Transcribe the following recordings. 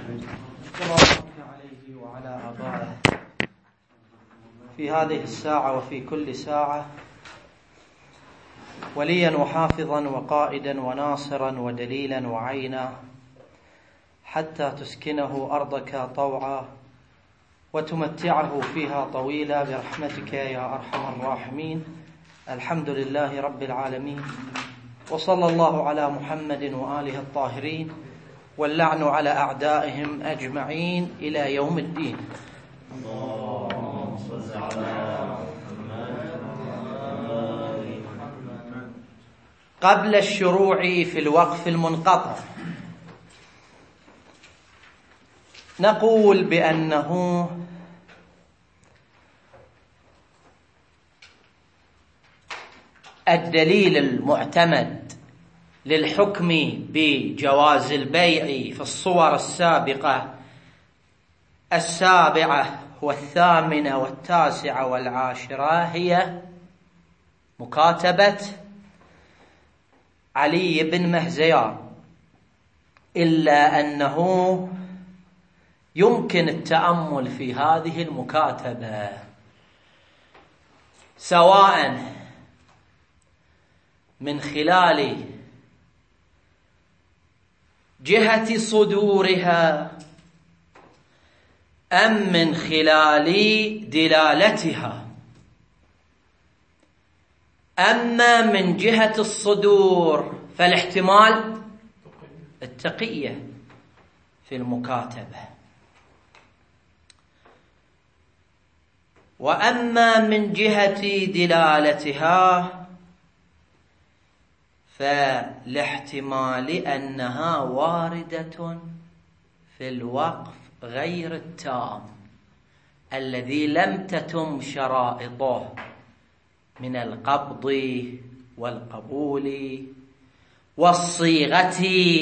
عليه وعلى آبائه في هذه الساعة وفي كل ساعة وليا وحافظا وقائدا وناصرا ودليلا وعينا حتى تسكنه أرضك طوعا وتمتعه فيها طويلا برحمتك يا أرحم الراحمين. الحمد لله رب العالمين، وصلى الله على محمد وآله الطاهرين، واللعن على أعدائهم أجمعين إلى يوم الدين. قبل الشروع في الوقف المنقطع نقول بأنه الدليل المعتمد للحكم بجواز البيع في الصور السابقة 7 و8 و9 و10 هي مكاتبة علي بن مهزيار، إلا أنه يمكن التأمل في هذه المكاتبة سواء من خلال جهة صدورها أم من خلال دلالتها. أما من جهة الصدور فالاحتمال التقية في المكاتبة، وأما من جهة دلالتها فالاحتمال أنها واردة في الوقف غير التام الذي لم تتم شرائطه من القبض والقبول والصيغة،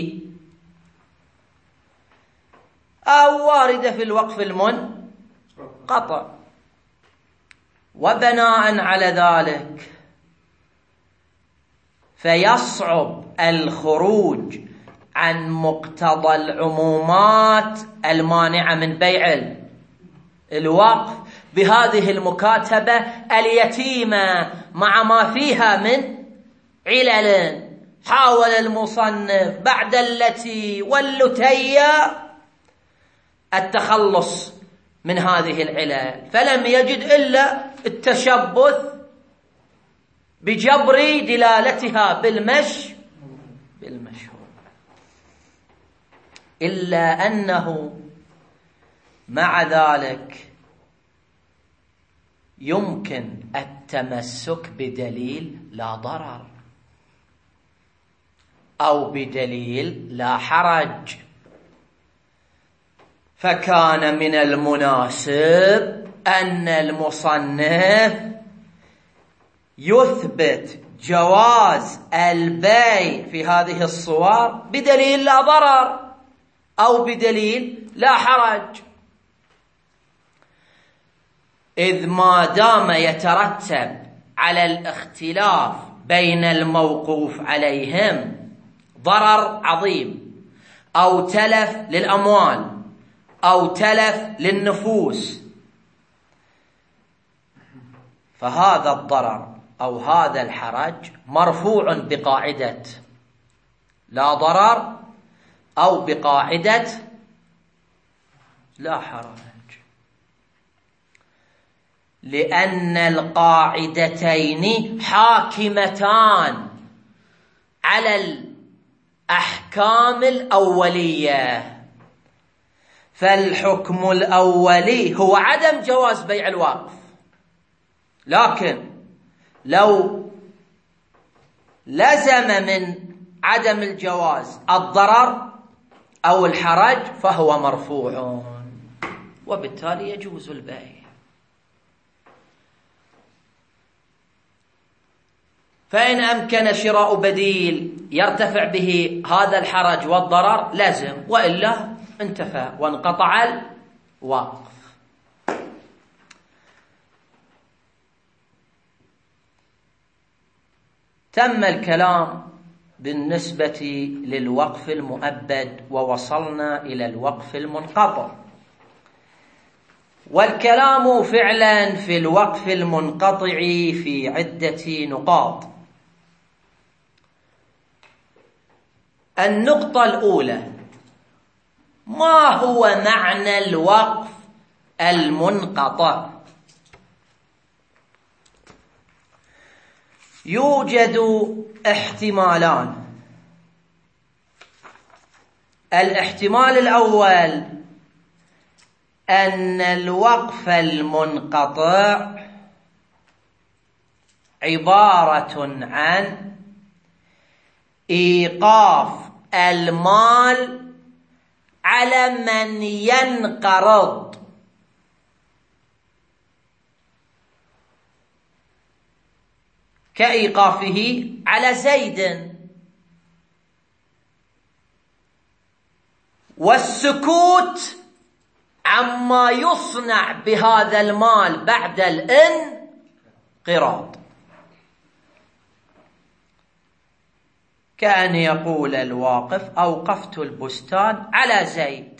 أو واردة في الوقف المنقطع. وبناء على ذلك فيصعب الخروج عن مقتضى العمومات المانعة من بيع الوقف بهذه المكاتبة اليتيمة مع ما فيها من علل. حاول المصنف بعد التي واللتية التخلص من هذه العلل، فلم يجد إلا التشبث بجبر دلالتها بالمشهور، إلا أنه مع ذلك يمكن التمسك بدليل لا ضرر أو بدليل لا حرج، فكان من المناسب أن المصنف يثبت جواز البيع في هذه الصور بدليل لا ضرر أو بدليل لا حرج، إذ ما دام يترتب على الاختلاف بين الموقوف عليهم ضرر عظيم أو تلف للأموال أو تلف للنفوس، فهذا الضرر أو هذا الحرج مرفوع بقاعدة لا ضرر أو بقاعدة لا حرج، لأن القاعدتين حاكمتان على الأحكام الأولية. فالحكم الأولي هو عدم جواز بيع الوقف، لكن لو لزم من عدم الجواز الضرر أو الحرج فهو مرفوع، وبالتالي يجوز البيع. فإن أمكن شراء بديل يرتفع به هذا الحرج والضرر لازم، وإلا انتفى وانقطع الوقف. تم الكلام بالنسبة للوقف المؤبد، ووصلنا إلى الوقف المنقطع. والكلام فعلا في الوقف المنقطع في عدة نقاط. النقطة الأولى: ما هو معنى الوقف المنقطع؟ يوجد احتمالان. الاحتمال الأول أن الوقف المنقطع عبارة عن إيقاف المال على من ينقرض، كإيقافه على زيد، والسكوت عما يصنع بهذا المال بعد الانقراض، كأن يقول الواقف: أوقفت البستان على زيد.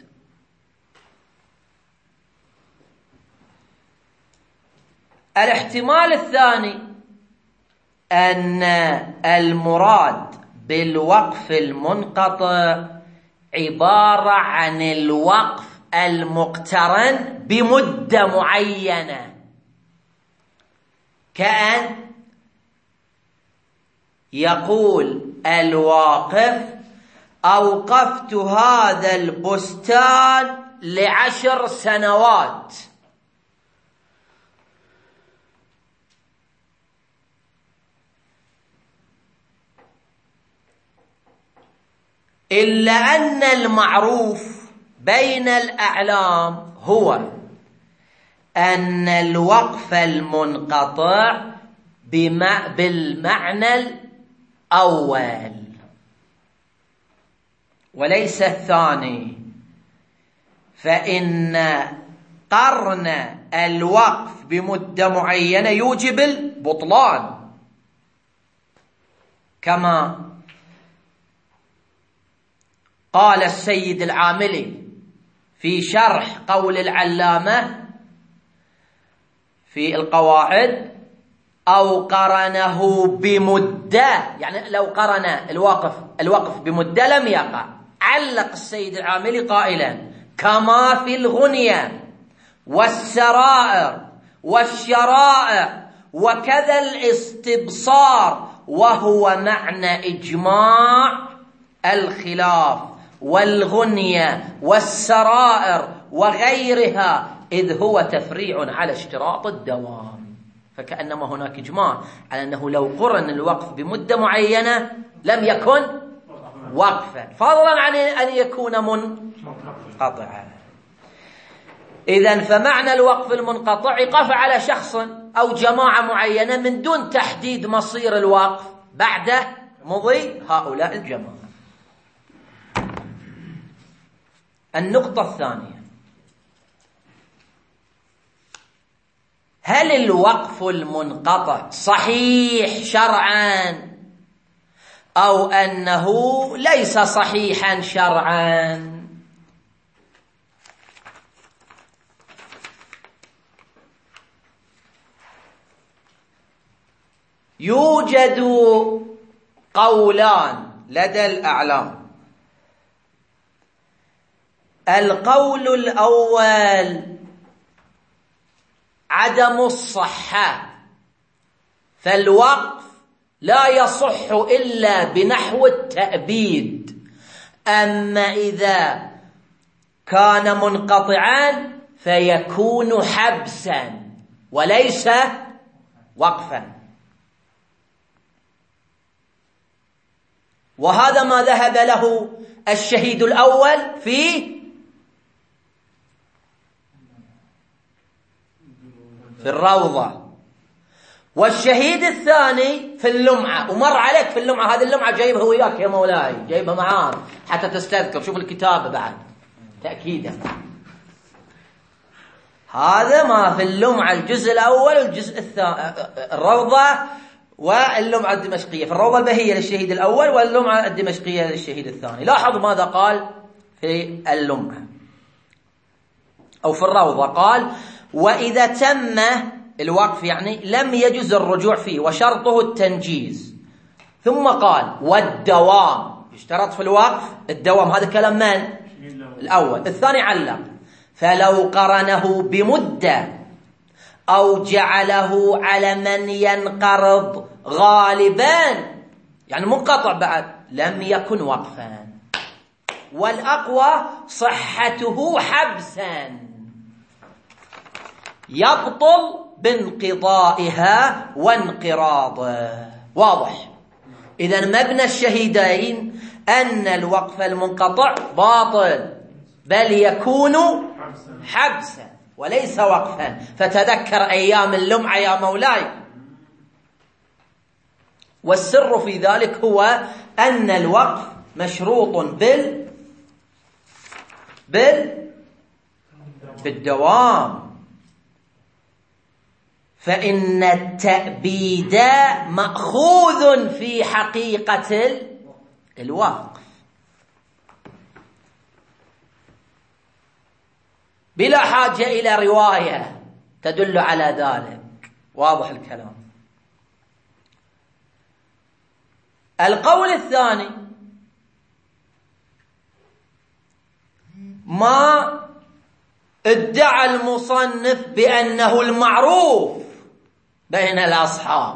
الاحتمال الثاني أن المراد بالوقف المنقطع عبارة عن الوقف المقترن بمدة معينة، كأن يقول الواقف: أوقفت هذا البستان ل10 سنوات. إلا أن المعروف بين الأعلام هو أن الوقف المنقطع بالمعنى الأول وليس الثاني، فإن قرن الوقف بمدة معينة يوجب البطلان، كما قال السيد العاملي في شرح قول العلامة في القواعد: أو قرنه بمدة، يعني لو قرن الوقف بمدة لم يقع. علق السيد العاملي قائلا: كما في الغنية والسرائر والشرائع وكذا الاستبصار، وهو معنى إجماع الخلاف والغنية والسرائر وغيرها، إذ هو تفريع على اشتراط الدوام. فكأنما هناك إجماع على أنه لو قرن الوقف بمدة معينة لم يكن وقفا، فضلا عن أن يكون منقطعا. إذن فمعنى الوقف المنقطع إيقاف على شخص أو جماعة معينة من دون تحديد مصير الوقف بعد مضي هؤلاء الجماعة. النقطة الثانية: هل الوقف المنقطع صحيح شرعا أو أنه ليس صحيحا شرعا؟ يوجد قولان لدى الأعلام. القول الأول عدم الصحة، فالوقف لا يصح إلا بنحو التأبيد، أما إذا كان منقطعا فيكون حبسا وليس وقفا. وهذا ما ذهب له الشهيد الأول في الروضة، والشهيد الثاني في اللمعة. ومر عليك في اللمعة، هذه اللمعة جايبها وياك يا مولاي، جايبها معاك حتى تستذكر. شوف الكتابة بعد تأكيدا. هذا ما في اللمعة، الجزء الأول والجزء الثاني، الروضة واللمعة الدمشقية في الروضة البهية للشهيد الأول واللمعة الدمشقية للشهيد الثاني. لاحظ ماذا قال في اللمعة أو في الروضة، قال: وإذا تم الوقف يعني لم يجوز الرجوع فيه وشرطه التنجيز. ثم قال: والدوام، يشترط في الوقف الدوام. هذا كلام من؟ الأول. الثاني علق: فلو قرنه بمدة أو جعله على من ينقرض غالبا، يعني منقطع بعد، لم يكن وقفا، والأقوى صحته حبسا يبطل بانقضائها وانقراضه. واضح؟ إذن مبنى الشهيدين أن الوقف المنقطع باطل، بل يكون حبسا وليس وقفا. فتذكر أيام اللمعة يا مولاي. والسر في ذلك هو أن الوقف مشروط بالدوام، فإن التأبيد مأخوذ في حقيقة الوقف بلا حاجة إلى رواية تدل على ذلك. واضح الكلام؟ القول الثاني: ما ادعى المصنف بأنه المعروف بين الأصحاب،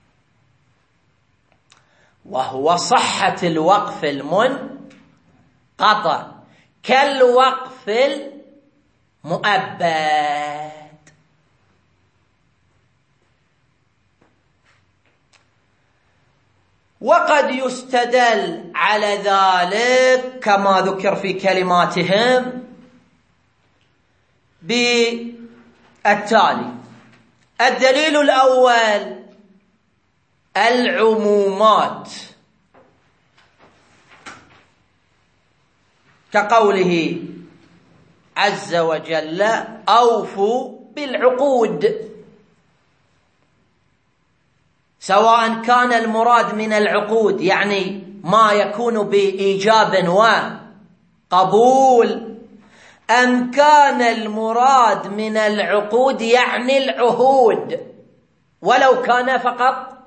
وهو صحة الوقف المنقطع كالوقف المؤبد. وقد يستدل على ذلك كما ذكر في كلماتهم بالتالي: الدليل الأول العمومات، كقوله عز وجل: أوفوا بالعقود، سواء كان المراد من العقود يعني ما يكون بإيجاب وقبول، أم كان المراد من العقود يعني العهود ولو كان فقط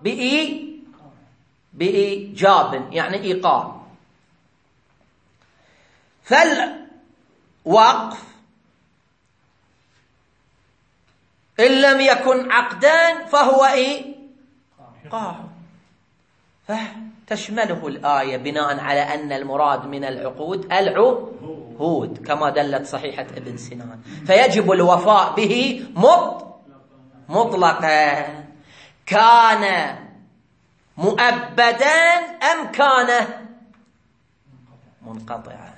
بإيجاب يعني إيقاع. فالوقف إن لم يكن عقدان فهو إيقاع، فتشمله الآية بناء على أن المراد من العقود العهود كما دلت صحيحة ابن سنان، فيجب الوفاء به مطلقا، كان مؤبدا أم كان منقطعا.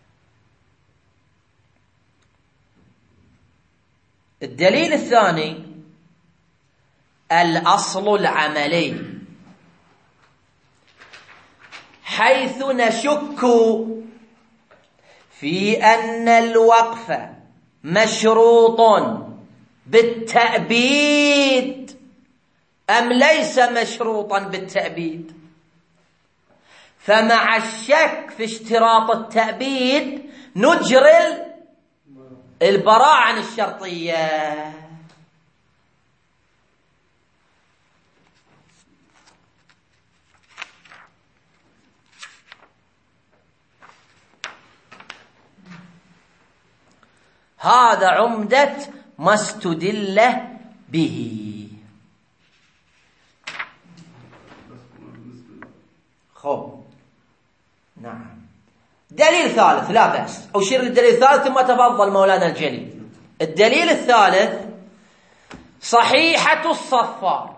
الدليل الثاني الأصل العملي، حيث نشك في أن الوقف مشروط بالتأبيد أم ليس مشروطا بالتأبيد، فمع الشك في اشتراط التأبيد نجري البراءة عن الشرطية. هذا عمدة ما استدل به. خب نعم. دليل ثالث لا بأس، أشير للدليل الثالث ثم تفضل مولانا الجليل. الدليل الثالث صحيحة الصفار: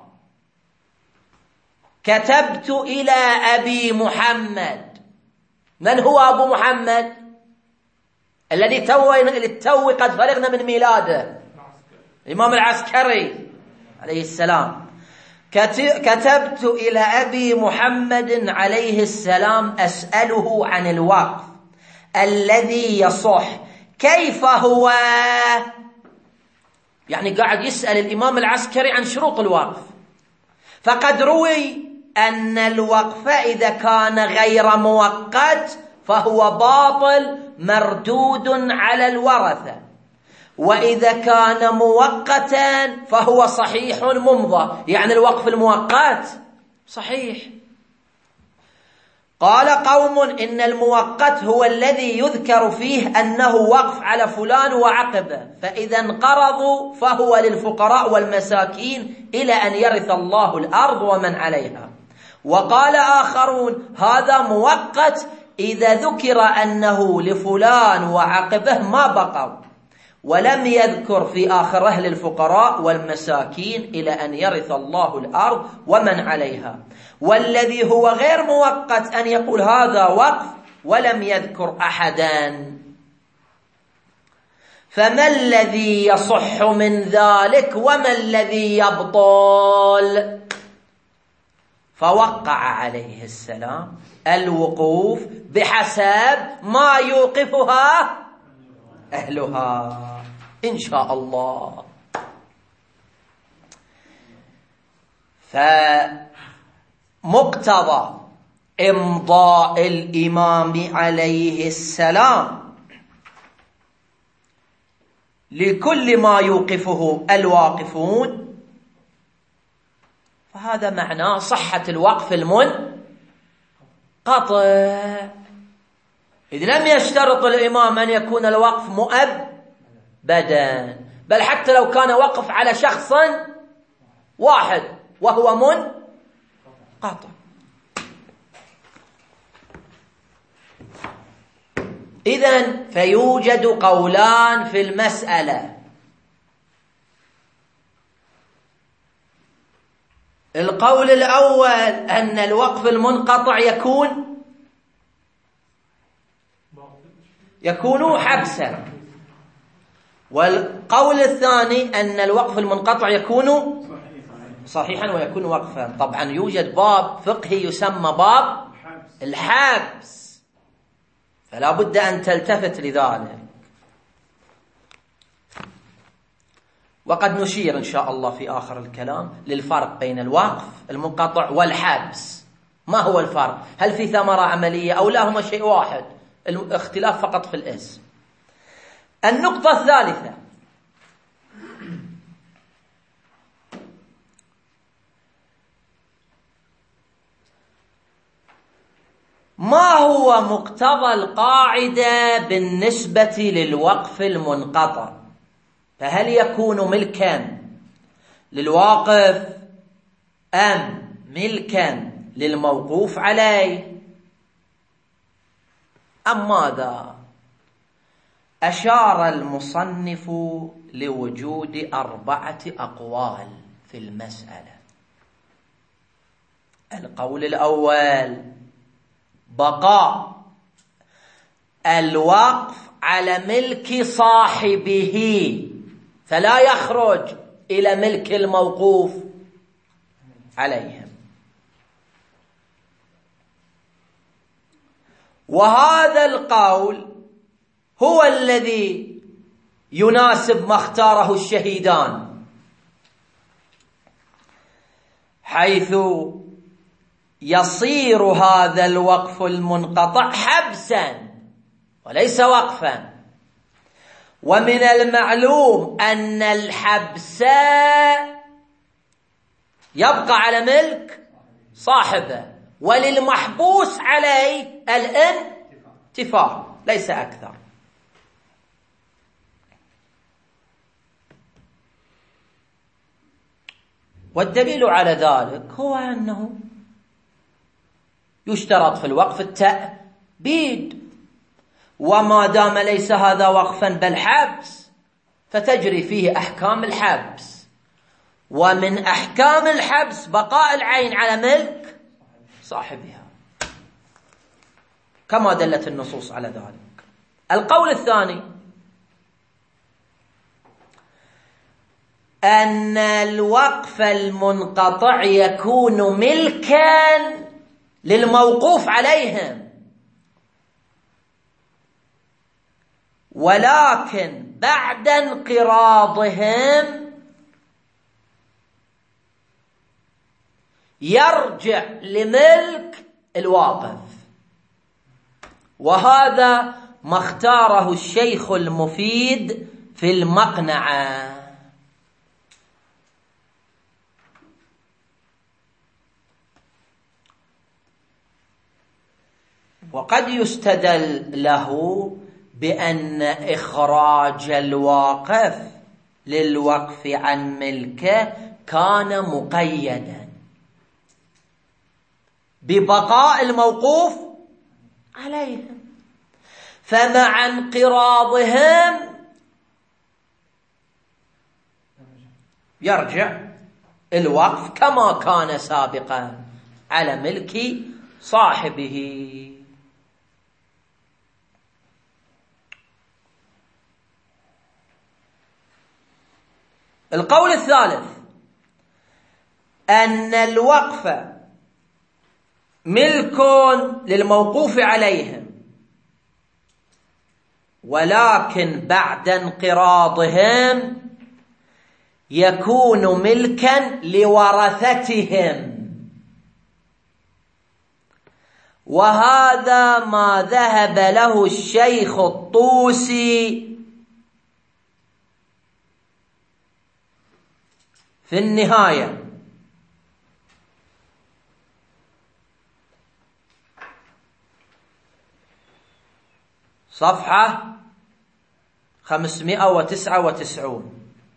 كتبت إلى أبي محمد. من هو أبو محمد؟ الذي تو قد فرغنا من ميلاده، الإمام العسكري عليه السلام. كتبت إلى أبي محمد عليه السلام أسأله عن الوقف الذي يصح كيف هو، يعني قاعد يسأل الإمام العسكري عن شروط الوقف. فقد روي أن الوقف إذا كان غير مؤقت فهو باطل مردود على الورثة، وإذا كان مؤقتا فهو صحيح ممضى. يعني الوقف المؤقت صحيح. قال قوم إن المؤقت هو الذي يذكر فيه أنه وقف على فلان وعقبه، فإذا انقرضوا فهو للفقراء والمساكين إلى أن يرث الله الأرض ومن عليها. وقال آخرون هذا مؤقت إذا ذكر أنه لفلان وعقبه ما بقوا، ولم يذكر في آخره للفقراء والمساكين إلى أن يرث الله الأرض ومن عليها. والذي هو غير مؤقت أن يقول هذا وقف ولم يذكر أحدا. فما الذي يصح من ذلك وما الذي يبطل؟ فوقع عليه السلام الوقوف بحسب ما يوقفها أهلها إن شاء الله. فمقتضى إمضاء الإمام عليه السلام لكل ما يوقفه الواقفون فهذا معناه صحة الوقف المنقطع، إذ لم يشترط الإمام أن يكون الوقف مؤبدا، بل حتى لو كان وقف على شخص واحد وهو منقطع. إذن فيوجد قولان في المسألة. القول الأول أن الوقف المنقطع يكون حبسا، والقول الثاني أن الوقف المنقطع يكون صحيحا ويكون وقفا. طبعا يوجد باب فقهي يسمى باب الحبس، فلا بد أن تلتفت لذلك، وقد نشير إن شاء الله في آخر الكلام للفرق بين الوقف المنقطع والحبس. ما هو الفرق؟ هل في ثمرة عملية أو لا؟ هما شيء واحد، الاختلاف فقط في الاسم. النقطة الثالثة: ما هو مقتضى القاعدة بالنسبة للوقف المنقطع؟ فهل يكون ملكا للواقف أم ملكا للموقوف عليه أم ماذا؟ أشار المصنف لوجود 4 أقوال في المسألة. القول الأول: بقاء الوقف على ملك صاحبه فلا يخرج إلى ملك الموقوف عليهم، وهذا القول هو الذي يناسب ما اختاره الشهيدان، حيث يصير هذا الوقف المنقطع حبسا وليس وقفا. ومن المعلوم أن الحبس يبقى على ملك صاحبه، وللمحبوس عليه الانتفاع ليس أكثر. والدليل على ذلك هو أنه يشترط في الوقف التأبيد، وما دام ليس هذا وقفا بل حبس فتجري فيه أحكام الحبس، ومن أحكام الحبس بقاء العين على ملك صاحبها كما دلت النصوص على ذلك. القول الثاني: أن الوقف المنقطع يكون ملكا للموقوف عليهم، ولكن بعد انقراضهم يرجع لملك الواقف. وهذا ما اختاره الشيخ المفيد في المقنعة. وقد يستدل له بأن إخراج الواقف للوقف عن ملكه كان مقيدا ببقاء الموقوف عليهم، فمع انقراضهم يرجع الوقف كما كان سابقا على ملك صاحبه. القول الثالث أن الوقف ملك للموقوف عليهم، ولكن بعد انقراضهم يكون ملكا لورثتهم، وهذا ما ذهب له الشيخ الطوسي في النهاية. صفحة 599.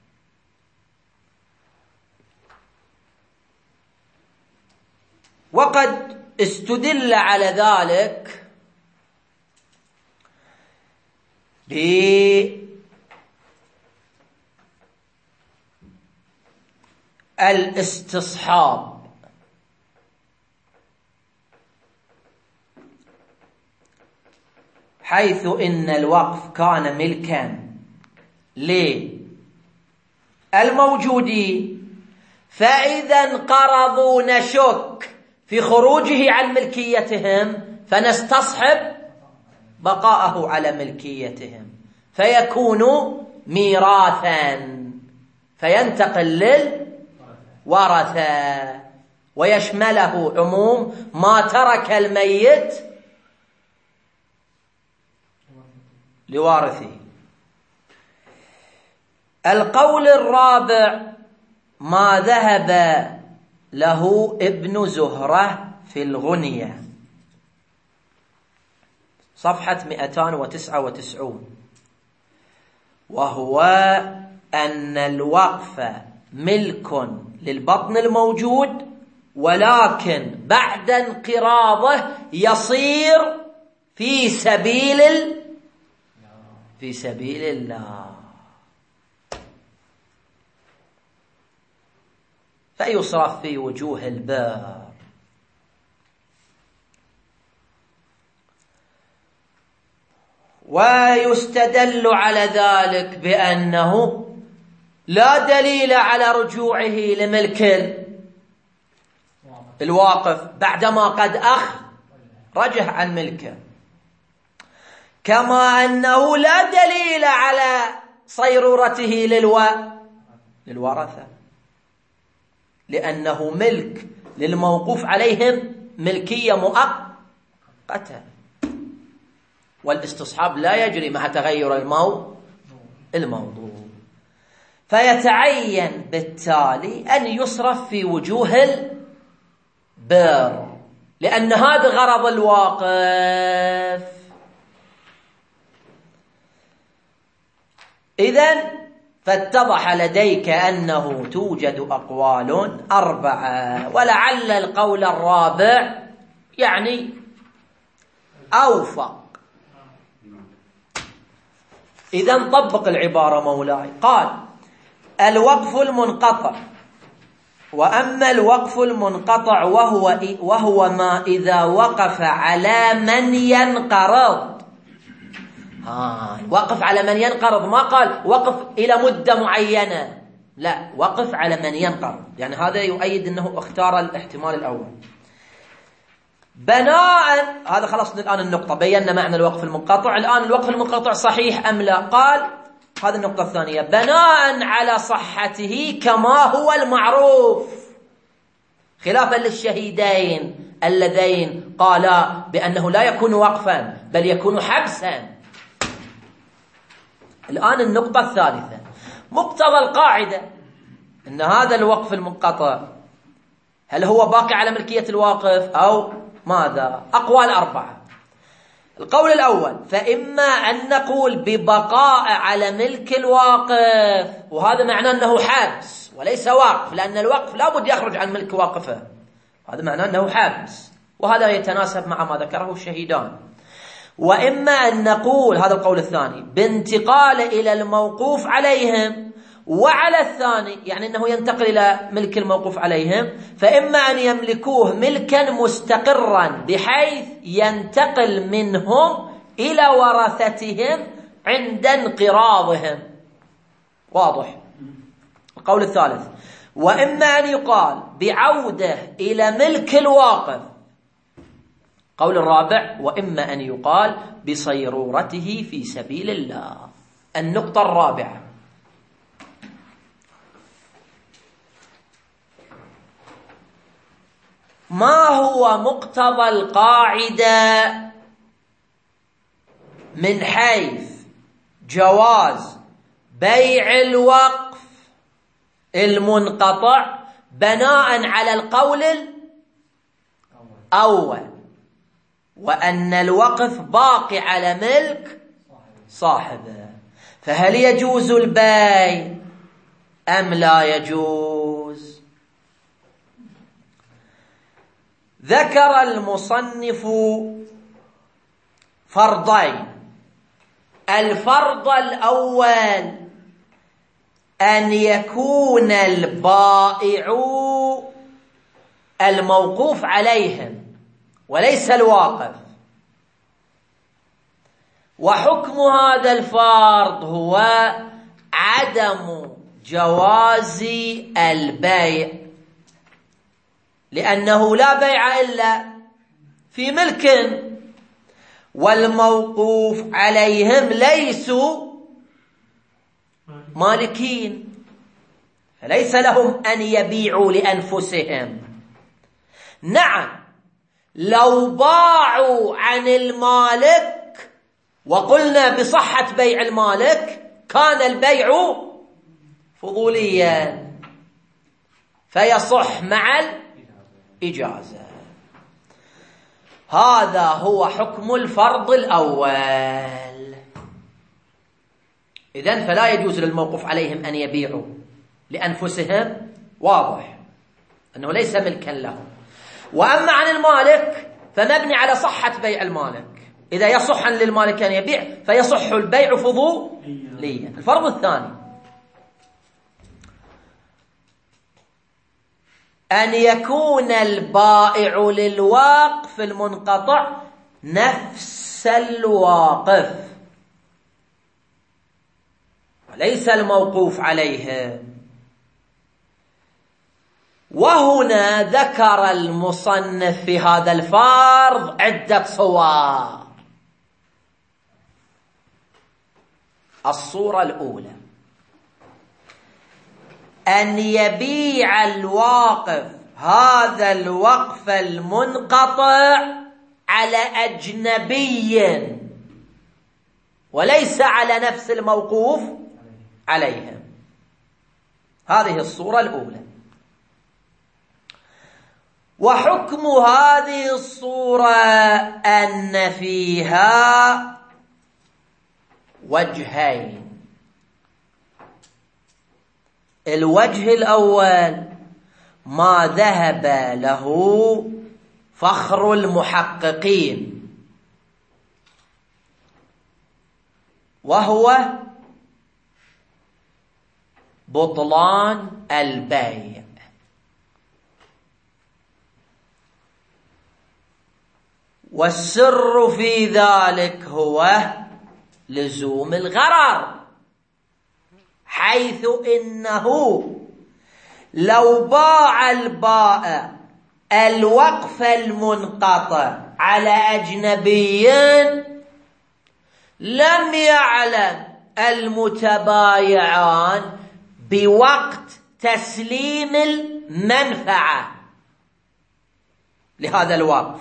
وقد استدل على ذلك بالاستصحاب، حيث إن الوقف كان ملكا للموجودين، فإذا انقرضوا نشك في خروجه عن ملكيتهم فنستصحب بقاءه على ملكيتهم، فيكون ميراثا فينتقل للورثة، ويشمله عموم ما ترك الميت لوارثه. القول الرابع ما ذهب له ابن زهرة في الغنية، صفحة 299، وهو أن الوقف ملك للبطن الموجود، ولكن بعد انقراضه يصير في سبيل الله، فيصرف في وجوه البر. ويستدل على ذلك بأنه لا دليل على رجوعه لملك الواقف بعدما قد رجع عن ملكه، كما أنه لا دليل على صيرورته للورثة، لأنه ملك للموقوف عليهم ملكية مؤقتة، والاستصحاب لا يجري مع تغير الموضوع، فيتعين بالتالي أن يصرف في وجوه البر، لأن هذا غرض الواقف. إذن فاتضح لديك أنه توجد أقوال 4، ولعل القول الرابع يعني أوفق. إذن طبق العبارة مولاي. قال: الوقف المنقطع. وأما الوقف المنقطع وهو ما إذا وقف على من ينقرض. وقف على من ينقرض، ما قال وقف إلى مدة معينة، لا، وقف على من ينقرض، يعني هذا يؤيد أنه اختار الاحتمال الأول. بناء، هذا خلصنا الآن النقطة، بينا معنى الوقف المنقطع. الآن الوقف المنقطع صحيح أم لا؟ قال هذه النقطة الثانية: بناء على صحته كما هو المعروف خلافا للشهيدين اللذين قالا بأنه لا يكون وقفا بل يكون حبسا. الآن النقطة الثالثة، مقتضى القاعدة أن هذا الوقف المنقطع هل هو باقي على ملكية الواقف أو ماذا؟ أقوال 4. القول الأول، فإما أن نقول ببقاء على ملك الواقف، وهذا معناه أنه حبس وليس وقف، لأن الوقف لا بد يخرج عن ملك واقفه، هذا معناه أنه حبس، وهذا يتناسب مع ما ذكره الشهيدان. وإما أن نقول، هذا القول الثاني، بانتقال إلى الموقوف عليهم، وعلى الثاني يعني أنه ينتقل إلى ملك الموقوف عليهم، فإما أن يملكوه ملكا مستقرا بحيث ينتقل منهم إلى ورثتهم عند انقراضهم. واضح؟ القول الثالث، وإما أن يقال بعودة إلى ملك الواقف. قول الرابع، وإما أن يقال بصيرورته في سبيل الله. النقطة الرابعة، ما هو مقتضى القاعدة من حيث جواز بيع الوقف المنقطع بناء على القول الأول، وأن الوقف باقي على ملك صاحبه، فهل يجوز البيع أم لا يجوز؟ ذكر المصنف فرضين. الفرض الأول أن يكون البائع الموقوف عليهم وليس الواقف، وحكم هذا الفرض هو عدم جواز البيع، لأنه لا بيع إلا في ملك، والموقوف عليهم ليسوا مالكين، فليس لهم أن يبيعوا لأنفسهم. نعم، لو باعوا عن المالك وقلنا بصحة بيع المالك كان البيع فضوليا فيصح مع الإجازة. هذا هو حكم الفرض الأول. إذن فلا يجوز للموقوف عليهم أن يبيعوا لأنفسهم، واضح أنه ليس ملكا لهم. وأما عن المالك فمبني على صحة بيع المالك، إذا يصح للمالك أن يبيع فيصح البيع فضوليا. الفرض الثاني أن يكون البائع للوقف المنقطع نفس الواقف وليس الموقوف عليه. وهنا ذكر المصنف في هذا الفرض عدة صور. الصورة الأولى أن يبيع الواقف هذا الوقف المنقطع على أجنبي وليس على نفس الموقوف عليهم. هذه الصورة الأولى. وحكم هذه الصورة أن فيها وجهين. الوجه الأول ما ذهب له فخر المحققين، وهو بطلان البيع، والسر في ذلك هو لزوم الغرر، حيث إنه لو باع البائع الوقف المنقطع على أجنبي لم يعلم المتبايعان بوقت تسليم المنفعة، لهذا الوقف،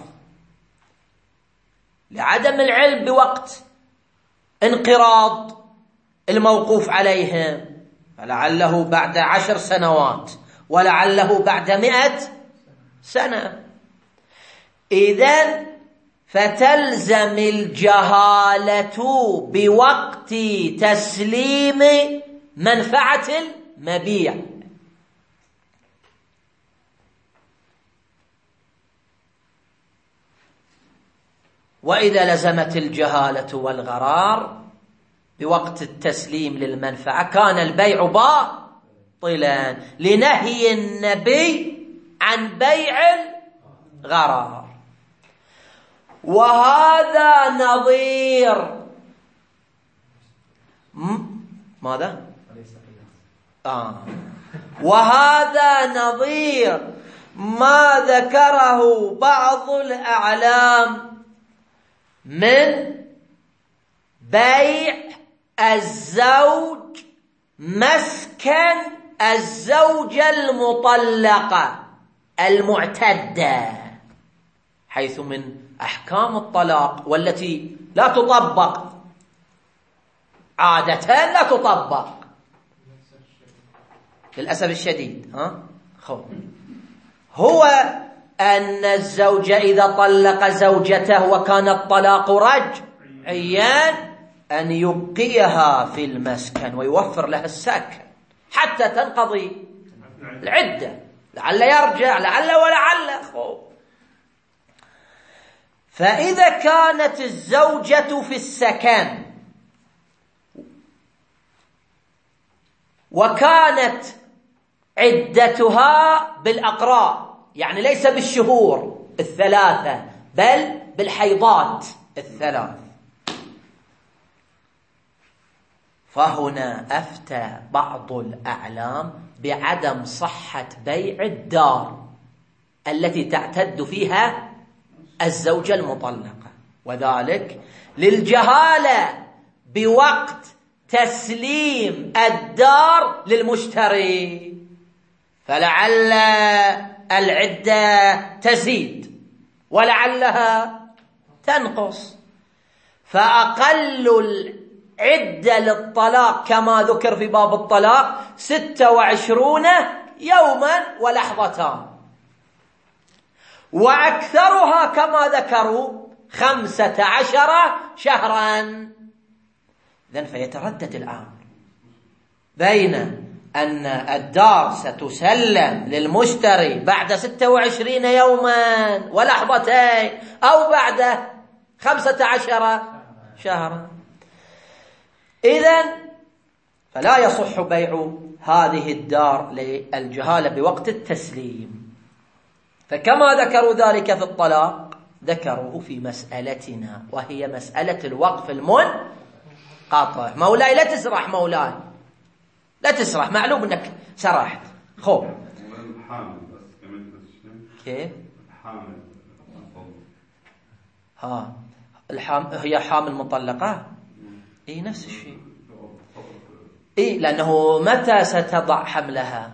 لعدم العلم بوقت انقراض الموقوف عليهم، فلعله بعد 10 سنوات ولعله بعد 100 سنة. إذن فتلزم الجهالة بوقت تسليم منفعة المبيع. وإذا لزمت الجهالة والغرار بوقت التسليم للمنفعة كان البيع باطلا لنهي النبي عن بيع الغرار. وهذا نظير ماذا؟ وهذا نظير ما ذكره بعض الأعلام من بيع الزوج مسكن الزوجة المطلقة المعتدة، حيث من أحكام الطلاق والتي لا تطبق عادة، لا تطبق للأسف الشديد، هو أن الزوج إذا طلق زوجته وكان الطلاق رجعيا أن يبقيها في المسكن ويوفر لها السكن حتى تنقضي العدة، لعل يرجع لعل ولعل. فإذا كانت الزوجة في السكن وكانت عدتها بالأقراء، يعني ليس بالشهور 3 بل بالحيضات 3، فهنا أفتى بعض الأعلام بعدم صحة بيع الدار التي تعتد فيها الزوجة المطلقة، وذلك للجهالة بوقت تسليم الدار للمشتري، فلعل العدة تزيد ولعلها تنقص، فأقل العدة للطلاق كما ذكر في باب الطلاق 26 يوما ولحظتان، وأكثرها كما ذكروا 15 شهرا. إذن فيتردد الأمر بين أن الدار ستسلم للمشتري بعد 26 يوما ولحظتين أو بعد 15 شهرا. إذن فلا يصح بيع هذه الدار للجهالة بوقت التسليم. فكما ذكروا ذلك في الطلاق ذكروه في مسألتنا، وهي مسألة الوقف المنقطع. مولاي لا تسرح، مولاي لا تسرح، معلوم انك سرحت. خب الحامل بس كمان كيف؟ الحامل هي حامل مطلقة؟ اي نفس الشيء، اي لانه متى ستضع حملها؟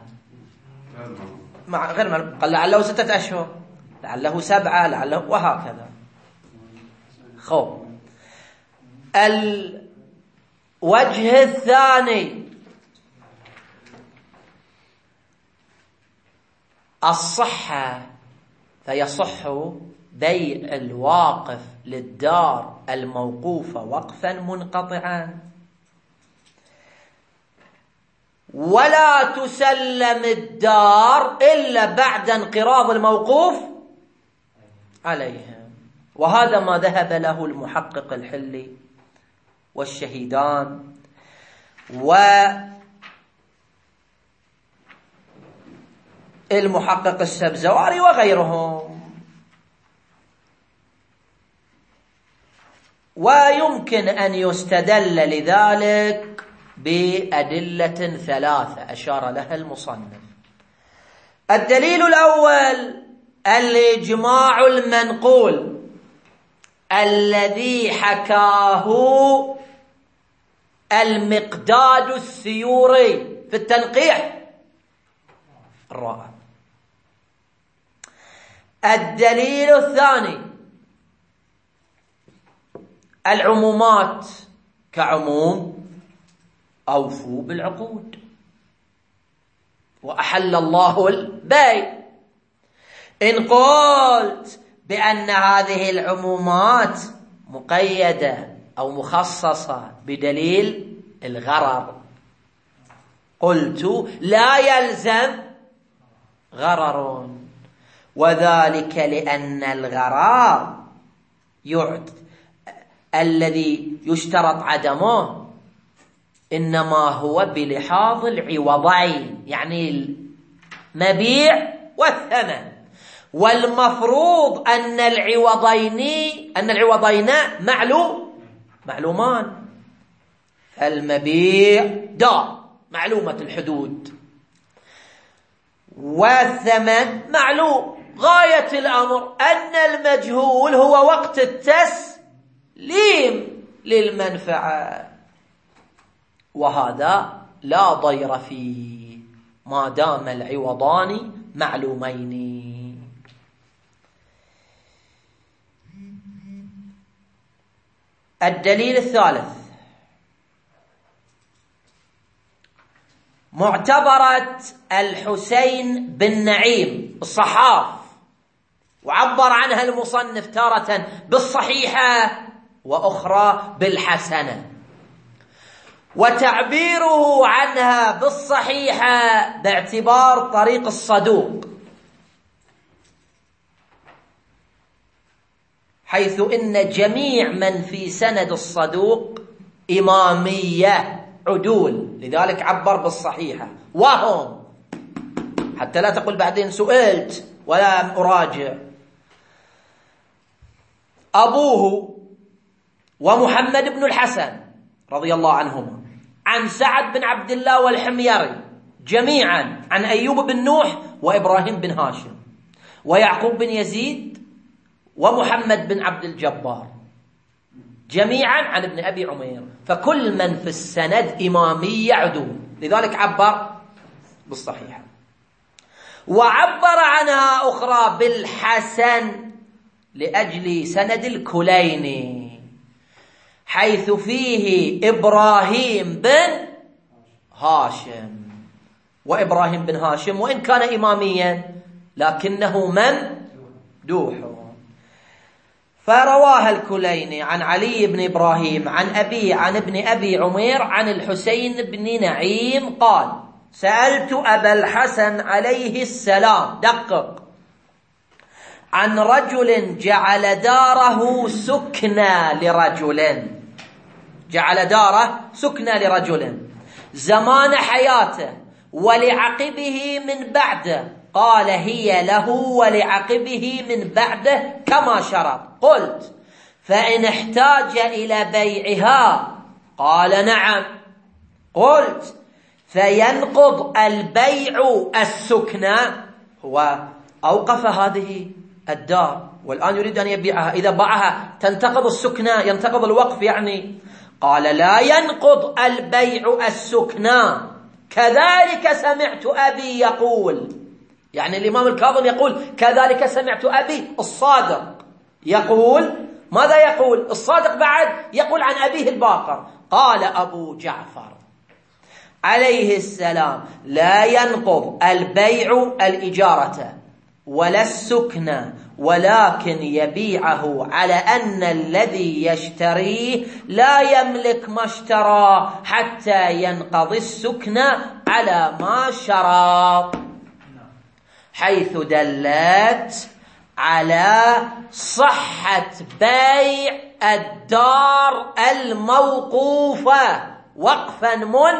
غير معلوم، قال لعله 6 أشهر، لعله 7، لعله، وهكذا. خب الوجه الثاني الصحة، فيصح بيع الواقف للدار الموقوفة وقفا منقطعا، ولا تسلم الدار إلا بعد انقراض الموقوف عليها. وهذا ما ذهب له المحقق الحلي والشهيدان والمحقق السبزواري وغيرهم. ويمكن أن يستدل لذلك بأدلة 3 أشار لها المصنف. الدليل الأول الإجماع المنقول الذي حكاه المقداد السيوري في التنقيح الرائع، الدليل الثاني العمومات كعموم أوفوا بالعقود وأحل الله البيع. إن قلت بأن هذه العمومات مقيدة أو مخصصة بدليل الغرر، قلت لا يلزم غرر، وذلك لأن الغرر الذي يشترط عدمه إنما هو بلحاظ العوضين، يعني المبيع والثمن، والمفروض أن العوضين معلومان. المبيع دار معلومة الحدود، والثمن معلوم. غاية الأمر أن المجهول هو وقت التسليم للمنفعة، وهذا لا ضير فيه ما دام العوضان معلومين. الدليل الثالث معتبرة الحسين بن نعيم الصحاف، وعبر عنها المصنف تارة بالصحيحة وأخرى بالحسنة، وتعبيره عنها بالصحيحة باعتبار طريق الصدوق، حيث إن جميع من في سند الصدوق إمامية عدول، لذلك عبر بالصحيحة. وهم، حتى لا تقول بعدين سئلت ولا أراجع، أبوه ومحمد بن الحسن رضي الله عنهما عن سعد بن عبد الله والحميري جميعا عن أيوب بن نوح وإبراهيم بن هاشم ويعقوب بن يزيد ومحمد بن عبد الجبار جميعا عن ابن أبي عمير، فكل من في السند إمامي عدول، لذلك عبر بالصحيحة. وعبر عنها أخرى بالحسن لأجل سند الكليني، حيث فيه إبراهيم بن هاشم، وإبراهيم بن هاشم وإن كان إماميا لكنه ممدوح. فرواها الكليني عن علي بن إبراهيم عن أبي عن ابن أبي عمير عن الحسين بن نعيم قال: سألت أبا الحسن عليه السلام، دقق، عن رجل جعل داره سكنى لرجل، جعل داره سكنى لرجل زمان حياته ولعقبه من بعده، قال: هي له ولعقبه من بعده كما شرط. قلت: فإن احتاج إلى بيعها؟ قال: نعم. قلت: فينقض البيع السكنى؟ هو أوقف هذه الدار والآن يريد أن يبيعها، إذا باعها تنتقض السكنى، ينتقض الوقف يعني. قال: لا ينقض البيع السكنى، كذلك سمعت أبي يقول. يعني الإمام الكاظم يقول كذلك سمعت أبي الصادق يقول. ماذا يقول الصادق بعد؟ يقول عن أبيه الباقر. قال أبو جعفر عليه السلام: لا ينقض البيع الإجارة ولا السكنى، ولكن يبيعه على أن الذي يشتريه لا يملك ما اشترى حتى ينقضي السكنى على ما شرط، حيث دلت على صحة بيع الدار الموقوفة وقفا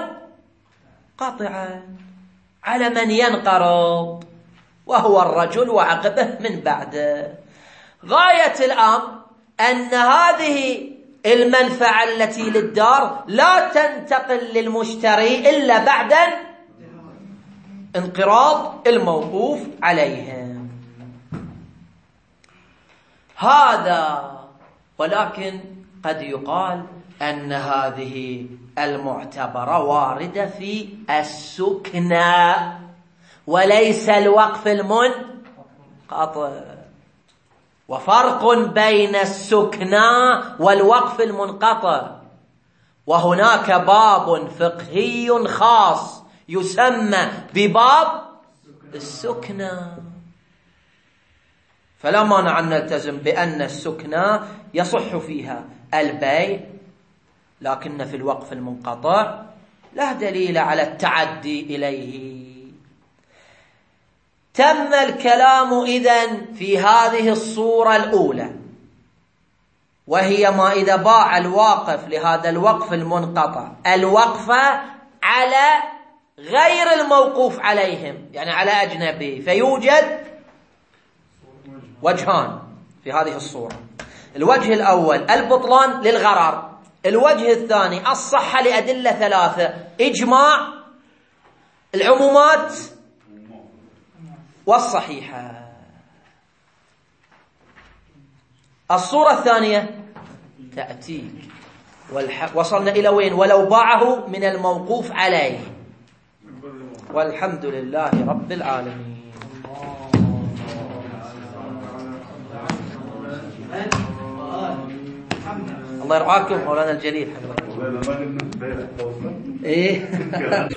منقطعا على من ينقرض، وهو الرجل وعقبه من بعده. غاية الأمر أن هذه المنفعة التي للدار لا تنتقل للمشتري إلا بعد انقراض الموقوف عليهم. هذا، ولكن قد يقال أن هذه المعتبرة واردة في السكنى وليس الوقف المنقطع. وفرق بين السكنى والوقف المنقطع، وهناك باب فقهي خاص يسمى بباب السكنى. فلا مانع أن نلتزم بأن السكنى يصح فيها البيع، لكن في الوقف المنقطع لا دليل على التعدي إليه. تم الكلام إذن في هذه الصورة الأولى، وهي ما إذا باع الواقف لهذا الوقف المنقطع الوقفة على غير الموقوف عليهم، يعني على أجنبي، فيوجد وجهان في هذه الصورة. الوجه الأول البطلان للغرر، الوجه الثاني الصحة لأدلة ثلاثة: إجماع، العمومات، والصحيحة. الصورة الثانية تأتيك وصلنا إلى وين؟ ولو باعه من الموقوف عليه. والحمد لله رب العالمين. الله يرعاكم مولانا الجليل حفظكم.